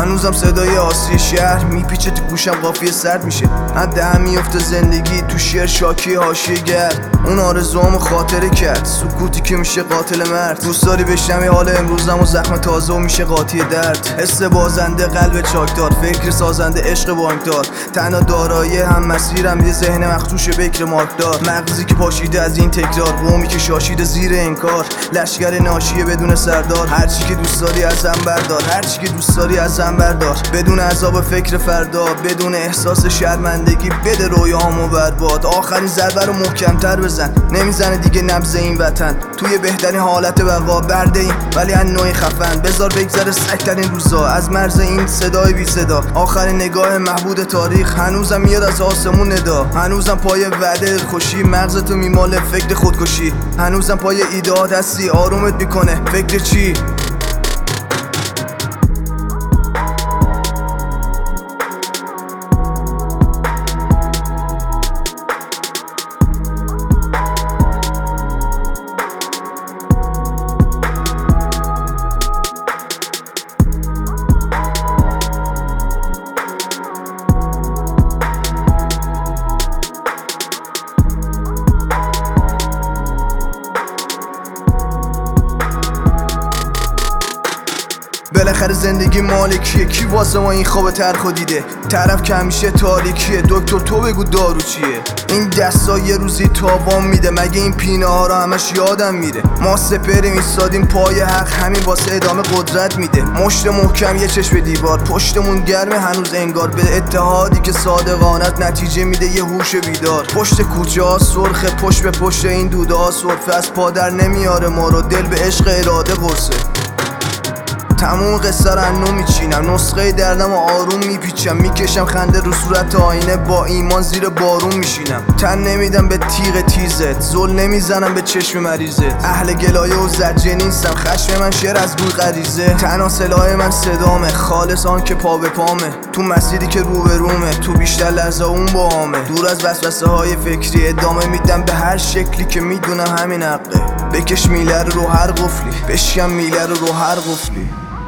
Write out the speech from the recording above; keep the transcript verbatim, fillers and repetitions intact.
هنوزم صدای آسی شهر میپیچه تو گوشم، قافیه سرد میشه، من دهم میفته زندگی تو شعر شاکی حاشیه گرد. اون آرزوامو خاطره کرد، سکوتی که میشه قاتل مرد. دوست داری بشنوی حال امروزم و زخم تازه و میشه قاطی درد. حس بازنده قلب چاکدار، فکر سازنده عشق بانکدار. تنها دارایی هم مسیرم یه ذهن مخدوش بکر مارکدار. مغزی که پاشیده از این تکرار، قومی که شاشیده زیر انکار. لشگر ناشیه بدون سردار، هرچی که دوست داری ازم بردار، هرچی که دوست داری ازم بردار. بدون عذاب فکر فردا، بدون احساس شرمندگی، بده رویاهامو برباد. آخرین ضربه رو محکم‌تر بزن، نمیزنه دیگه نبض این وطن. توی بهترین حالت بقا برده ایم ولی از نوعی خفن. بذار بگذره سگ‌ترین روزا از مرز این صدای بی صدا. آخرین نگاه محبود تاریخ، هنوزم میاد از آسمون ندا. هنوزم پای وعده خوشی، مغزتو میماله فکر خودکشی. هنوزم پای ایده‌هات هستی، آرومت میکنه فکر چی؟ بالاخره زندگی مالکیه، کی واسه ما این خواب تلخو دیده؟ طرف که همیشه تاریکیه، دکتر تو بگو دارو چیه؟ این دستا یه روزی تاوان میده، مگه این پینه ها رو همش یادم میره؟ ما سپریم ایستادیم پای حق، همین واسه ادامه قدرت میده. مشت محکم یه چشم دیوار، پشتمون گرمه هنوز انگار. به اتحادی که صادقانت نتیجه میده یه هوش بیدار. پشت کوچه ها سرخه، پشت به پشت این دوده ها سرفه. از پادر نمیاره ما رو، دل به عشق اراده قرصه. تموم قصه رو انو میچینم، نسخه دردم و آروم میپیچم. میکشم خنده رو صورت آینه، با ایمان زیر بارون میشینم. تن نمیدم به تیغ تیزت، زل نمیزنم به چشم مریضت. اهل گلایه و زجه نیستم، خشم من شعر از روی غریزه. تنها سلاح من صدامه، خالص آن که پا به پامه. تو مسیری که رو به رومه، تو بیشتر لحظه اون با همه. دور از وسوسه های فکری، ادامه میدم به هر شکلی که میدونم همین حقه. بکش میله رو هر قفلی، بشکم میله رو رو هر قفلی.